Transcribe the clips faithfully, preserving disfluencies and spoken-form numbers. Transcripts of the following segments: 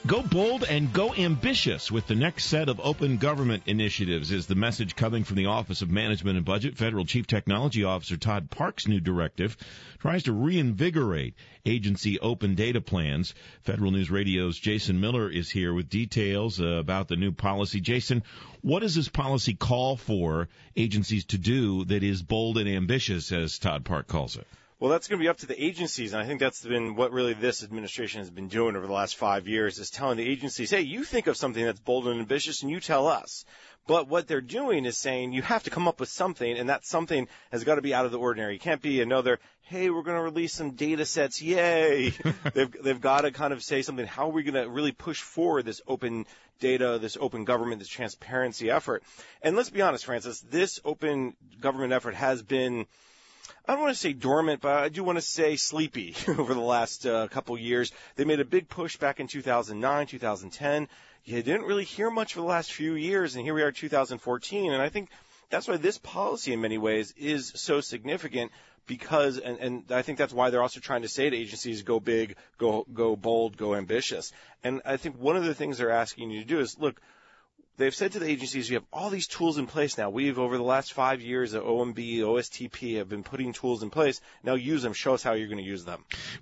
Go bold and go ambitious with the next set of open government initiatives is the message coming from the Office of Management and Budget. Federal Chief Technology Officer Todd Park's new directive tries to reinvigorate agency open data plans. Federal News Radio's Jason Miller is here with details uh, about the new policy. Jason, what does this policy call for agencies to do that is bold and ambitious, as Todd Park calls it? Well, that's going to be up to the agencies, and I think that's been what really this administration has been doing over the last five years is telling the agencies, hey, you think of something that's bold and ambitious, and you tell us. But what they're doing is saying you have to come up with something, and that something has got to be out of the ordinary. It can't be another, hey, we're going to release some data sets, yay. they've, they've got to kind of say something, how are we going to really push forward this open data, this open government, this transparency effort? And let's be honest, Francis, this open government effort has been, I don't want to say dormant, but I do want to say sleepy over the last uh, couple of years. They made a big push back in two thousand nine, two thousand ten. You didn't really hear much for the last few years, and here we are, two thousand fourteen. And I think that's why this policy in many ways is so significant because, and, and I think that's why they're also trying to say to agencies, go big, go, go bold, go ambitious. And I think one of the things they're asking you to do is, look, they've said to the agencies, you have all these tools in place now. We've, over the last five years, at O M B, O S T P, have been putting tools in place. Now use them. Show us how you're going to use them.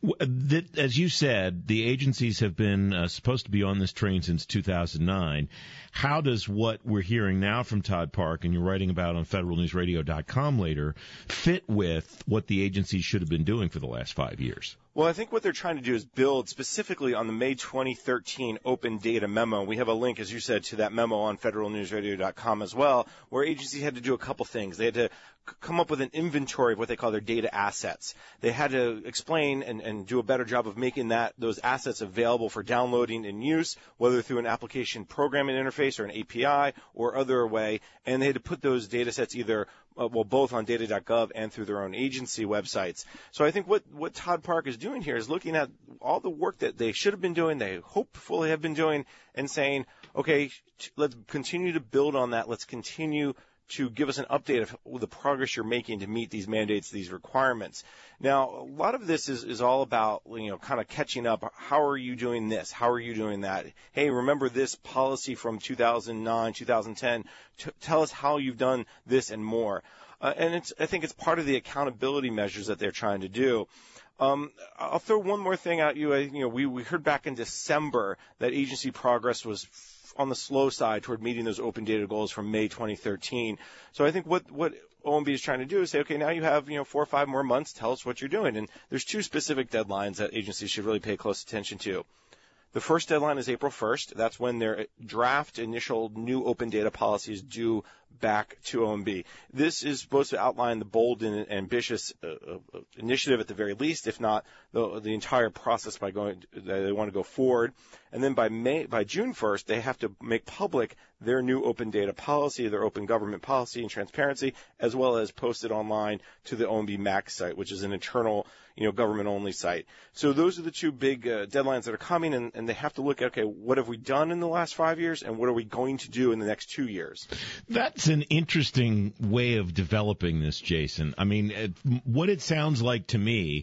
As you said, the agencies have been uh, supposed to be on this train since two thousand nine. How does what we're hearing now from Todd Park, and you're writing about on federal news radio dot com later, fit with what the agencies should have been doing for the last five years? Well, I think what they're trying to do is build specifically on the May twenty thirteen open data memo. We have a link, as you said, to that memo on federal news radio dot com as well, where agencies had to do a couple things. They had to come up with an inventory of what they call their data assets. They had to explain and, and do a better job of making that those assets available for downloading and use, whether through an application programming interface or an A P I or other way. And they had to put those data sets either, uh, well, both on data dot gov and through their own agency websites. So I think what, what Todd Park is doing here is looking at all the work that they should have been doing, they hopefully have been doing, and saying, okay, let's continue to build on that. Let's continue to give us an update of the progress you're making to meet these mandates, these requirements. Now, a lot of this is, is all about, you know, kind of catching up. How are you doing this? How are you doing that? Hey, remember this policy from two thousand nine, two thousand ten? T- tell us how you've done this and more. Uh, and it's, I think it's part of the accountability measures that they're trying to do. Um, I'll throw one more thing at you. I, you know, we, we heard back in December that agency progress was on the slow side toward meeting those open data goals from May twenty thirteen. So I think what, what O M B is trying to do is say, okay, now you have, you know, four or five more months. Tell us what you're doing. And there's two specific deadlines that agencies should really pay close attention to. The first deadline is April first. That's when their draft initial new open data policy is due back to O M B. This is supposed to outline the bold and ambitious uh, uh, initiative at the very least, if not the, the entire process by going that they want to go forward. And then by May, by June first, they have to make public their new open data policy, their open government policy and transparency, as well as post it online to the O M B Max site, which is an internal, you know, government-only site. So those are the two big uh, deadlines that are coming, and, and they have to look at, okay, what have we done in the last five years, and what are we going to do in the next two years? That's an interesting way of developing this, Jason. I mean, it, what it sounds like to me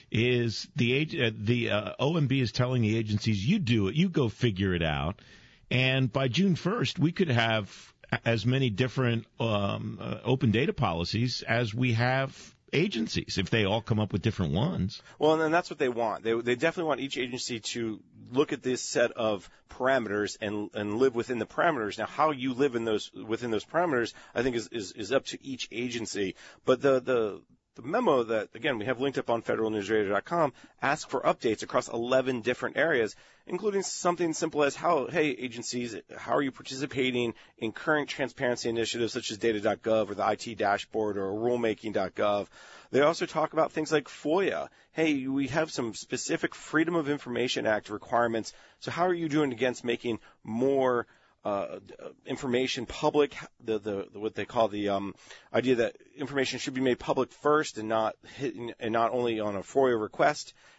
is the uh, the uh, O M B is telling the agencies, you do it, you go figure it out, and by June first, we could have as many different um, uh, open data policies as we have agencies, if they all come up with different ones. Well, and then that's what they want. They they definitely want each agency to look at this set of parameters and and live within the parameters. Now, how you live in those within those parameters, I think, is is, is up to each agency. But the the The memo that, again, we have linked up on federal news radio dot com asks for updates across eleven different areas, including something simple as how, hey, agencies, how are you participating in current transparency initiatives such as data dot gov or the I T dashboard or rulemaking dot gov. They also talk about things like FOIA. Hey, we have some specific Freedom of Information Act requirements. So how are you doing against making more Uh, information public, the, the, the what they call the um, idea that information should be made public first and not hit, and not only on a FOIA request.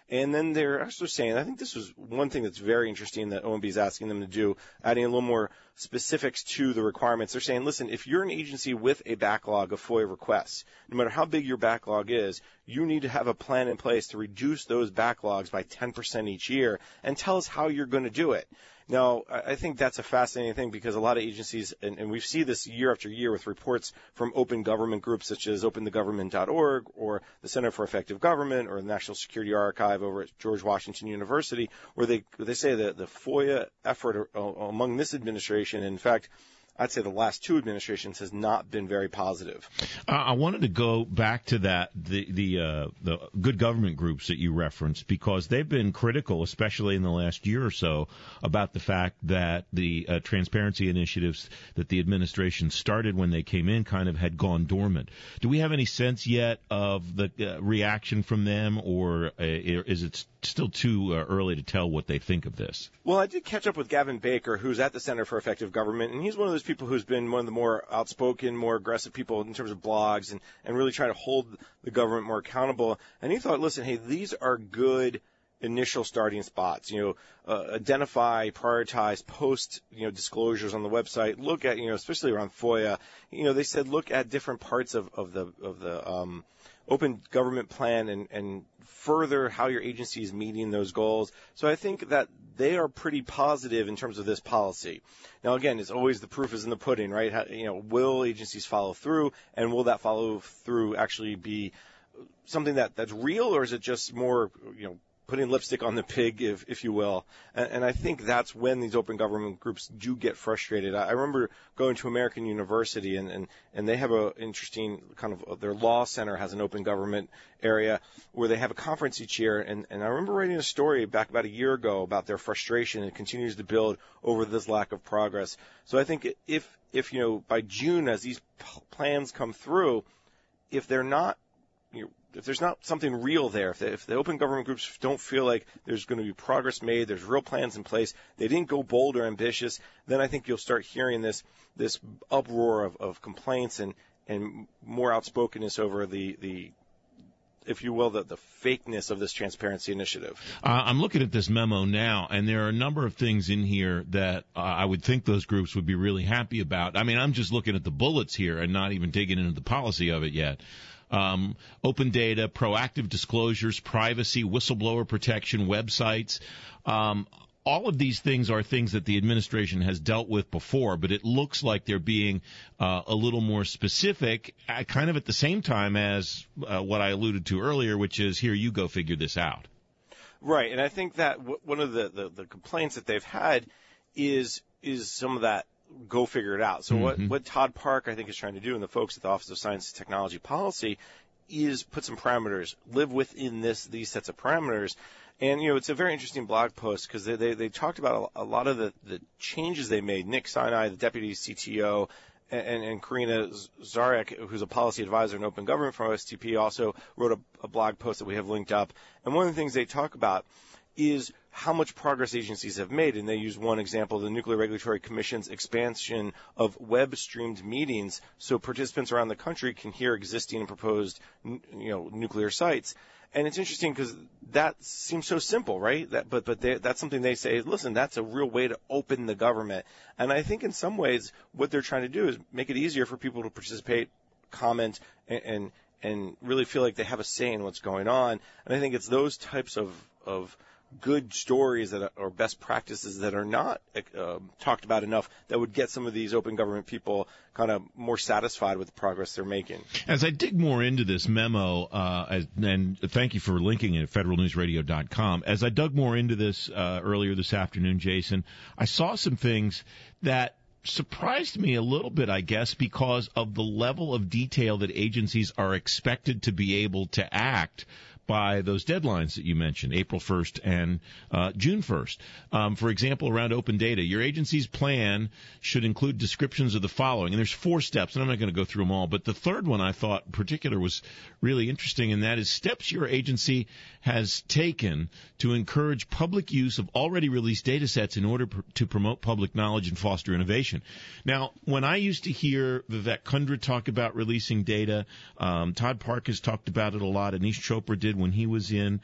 And then they're actually saying, I think this was one thing that's very interesting that O M B is asking them to do, adding a little more specifics to the requirements. They're saying, listen, if you're an agency with a backlog of FOIA requests, no matter how big your backlog is, you need to have a plan in place to reduce those backlogs by ten percent each year, and tell us how you're going to do it. Now, I think that's a fascinating thing because a lot of agencies, and, and we see this year after year with reports from open government groups such as open the government dot org or the Center for Effective Government or the National Security Archive over at George Washington University, where they they say that the FOIA effort among this administration, in fact, I'd say the last two administrations has not been very positive. Uh, I wanted to go back to that, the the uh, the good government groups that you referenced, because they've been critical, especially in the last year or so, about the fact that the uh, transparency initiatives that the administration started when they came in kind of had gone dormant. Do we have any sense yet of the uh, reaction from them, or uh, is it still too uh, early to tell what they think of this? Well, I did catch up with Gavin Baker, who's at the Center for Effective Government, and he's one of those people who's been one of the more outspoken, more aggressive people in terms of blogs and, and really trying to hold the government more accountable. And he thought, listen, hey, these are good initial starting spots. You know, uh, identify, prioritize, post, you know, disclosures on the website. Look at, you know, especially around FOIA. You know, they said look at different parts of, of the of the um, open government plan and, and further how your agency is meeting those goals. So I think that they are pretty positive in terms of this policy. Now, again, it's always the proof is in the pudding, right? How, you know, will agencies follow through, and will that follow through actually be something that, that's real, or is it just more, you know, putting lipstick on the pig, if if you will? And, and I think that's when these open government groups do get frustrated. I, I remember going to American University, and, and, and they have a interesting kind of, their law center has an open government area where they have a conference each year. And, and I remember writing a story back about a year ago about their frustration, and it continues to build over this lack of progress. So I think if, if you know, by June, as these p- plans come through, if they're not, you know, if there's not something real there, if the, if the open government groups don't feel like there's going to be progress made, there's real plans in place, they didn't go bold or ambitious, then I think you'll start hearing this this uproar of, of complaints and, and more outspokenness over the, the if you will, the, the fakeness of this transparency initiative. Uh, I'm looking at this memo now, and there are a number of things in here that uh, I would think those groups would be really happy about. I mean, I'm just looking at the bullets here and not even digging into the policy of it yet. Um, open data, proactive disclosures, privacy, whistleblower protection, websites. Um, all of these things are things that the administration has dealt with before, but it looks like they're being uh, a little more specific, uh, kind of at the same time as uh, what I alluded to earlier, which is, here, you go figure this out. Right, and I think that w- one of the, the, the complaints that they've had is is some of that go figure it out. So mm-hmm. what, what Todd Park, I think, is trying to do, and the folks at the Office of Science and Technology Policy, is put some parameters, live within this these sets of parameters. And, you know, it's a very interesting blog post because they, they, they talked about a, a lot of the, the changes they made. Nick Sinai, the deputy C T O, and, and Karina Zarek, who's a policy advisor in open government from O S T P, also wrote a, a blog post that we have linked up. And one of the things they talk about is how much progress agencies have made. And they use one example, the Nuclear Regulatory Commission's expansion of web-streamed meetings so participants around the country can hear existing and proposed, you know, nuclear sites. And it's interesting because that seems so simple, right? That, but but they, that's something they say, listen, that's a real way to open the government. And I think in some ways what they're trying to do is make it easier for people to participate, comment, and, and, and really feel like they have a say in what's going on. And I think it's those types of, of good stories that are, or best practices that are not uh, talked about enough that would get some of these open government people kind of more satisfied with the progress they're making. As I dig more into this memo, uh, as, and thank you for linking it at federal news radio dot com, as I dug more into this uh, earlier this afternoon, Jason, I saw some things that surprised me a little bit, I guess, because of the level of detail that agencies are expected to be able to act by those deadlines that you mentioned, April first and uh, June first. Um, for example, around open data, your agency's plan should include descriptions of the following. And there's four steps, and I'm not going to go through them all, but the third one I thought in particular was really interesting, and that is steps your agency has taken to encourage public use of already released data sets in order pr- to promote public knowledge and foster innovation. Now, when I used to hear Vivek Kundra talk about releasing data, um, Todd Park has talked about it a lot, Anish Chopra did when he was in,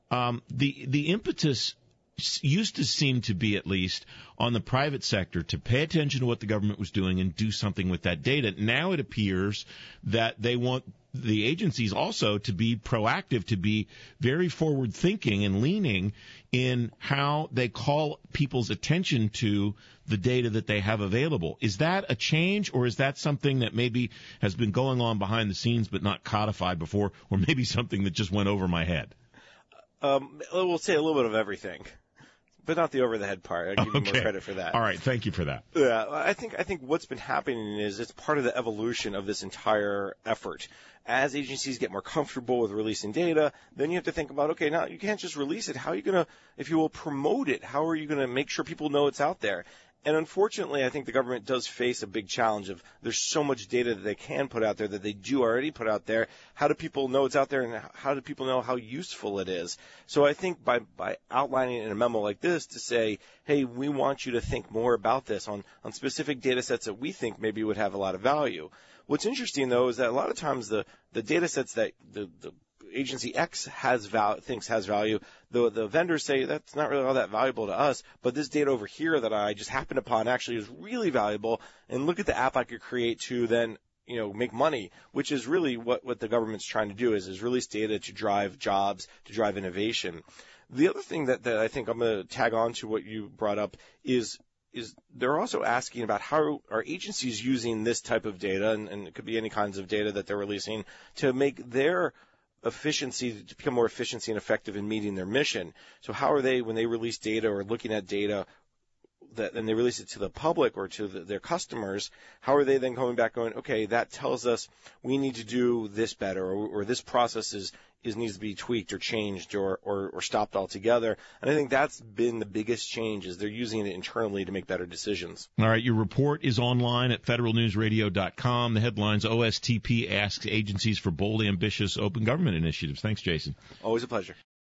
um, the the impetus used to seem to be, at least, on the private sector to pay attention to what the government was doing and do something with that data. Now it appears that they want the agencies also to be proactive, to be very forward-thinking and leaning in how they call people's attention to the data that they have available. Is that a change, or is that something that maybe has been going on behind the scenes but not codified before, or maybe something that just went over my head? Um, we'll say a little bit of everything. But not the over-the-head part. I'll give okay. you more credit for that. All right, thank you for that. Yeah, I think I think what's been happening is it's part of the evolution of this entire effort. As agencies get more comfortable with releasing data, then you have to think about, okay, now you can't just release it. How are you going to, if you will, promote it? How are you going to make sure people know it's out there? And unfortunately, I think the government does face a big challenge of there's so much data that they can put out there that they do already put out there. How do people know it's out there, and how do people know how useful it is? So I think by, by outlining in a memo like this to say, hey, we want you to think more about this on, on specific data sets that we think maybe would have a lot of value. What's interesting, though, is that a lot of times the, the data sets that the, the agency X has val- thinks has value, the the vendors say that's not really all that valuable to us, but this data over here that I just happened upon actually is really valuable, and look at the app I could create to then, you know, make money, which is really what, what the government's trying to do is, is release data to drive jobs, to drive innovation. The other thing that, that I think I'm going to tag on to what you brought up is is they're also asking about how are agencies using this type of data, and, and it could be any kinds of data that they're releasing, to make their efficiency, to become more efficiency and effective in meeting their mission. So how are they, when they release data or looking at data that, and they release it to the public or to the, their customers, how are they then coming back going, okay, that tells us we need to do this better, or, or this process is, is needs to be tweaked or changed or, or, or stopped altogether. And I think that's been the biggest change, is they're using it internally to make better decisions. All right, your report is online at federal news radio dot com. The headline's O S T P asks agencies for bold, ambitious open government initiatives. Thanks, Jason. Always a pleasure.